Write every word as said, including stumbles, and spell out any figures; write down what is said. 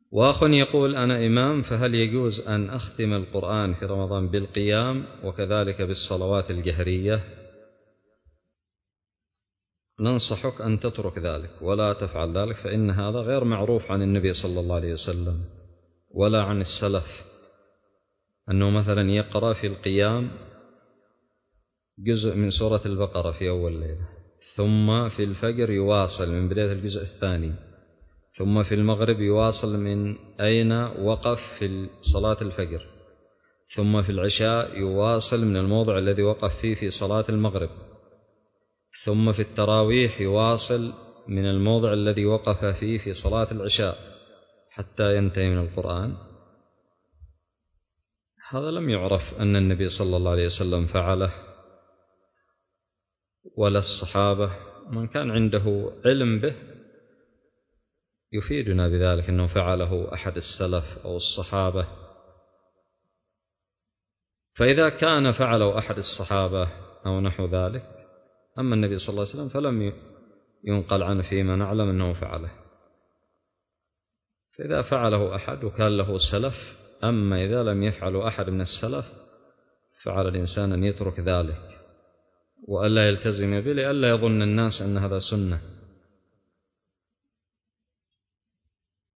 وأخ يقول: أنا إمام، فهل يجوز أن أختم القرآن في رمضان بالقيام وكذلك بالصلوات الجهرية؟ ننصحك أن تترك ذلك ولا تفعل ذلك، فإن هذا غير معروف عن النبي صلى الله عليه وسلم ولا عن السلف، أنه مثلا يقرأ في القيام جزء من سورة البقرة في أول ليلة، ثم في الفجر يواصل من بداية الجزء الثاني، ثم في المغرب يواصل من أين وقف في صلاة الفجر، ثم في العشاء يواصل من الموضع الذي وقف فيه في صلاة المغرب، ثم في التراويح يواصل من الموضع الذي وقف فيه في صلاة العشاء حتى ينتهي من القرآن. هذا لم يعرف أن النبي صلى الله عليه وسلم فعله ولا الصحابة. من كان عنده علم به يفيدنا بذلك أنه فعله أحد السلف أو الصحابة. فإذا كان فعله أحد الصحابة أو نحو ذلك، أما النبي صلى الله عليه وسلم فلم ينقل عنه فيما نعلم أنه فعله. فإذا فعله أحد وكان له سلف، أما إذا لم يفعل أحد من السلف فعلى الإنسان أن يترك ذلك وألا يلتزم به، لئلا يظن الناس أن هذا سنة.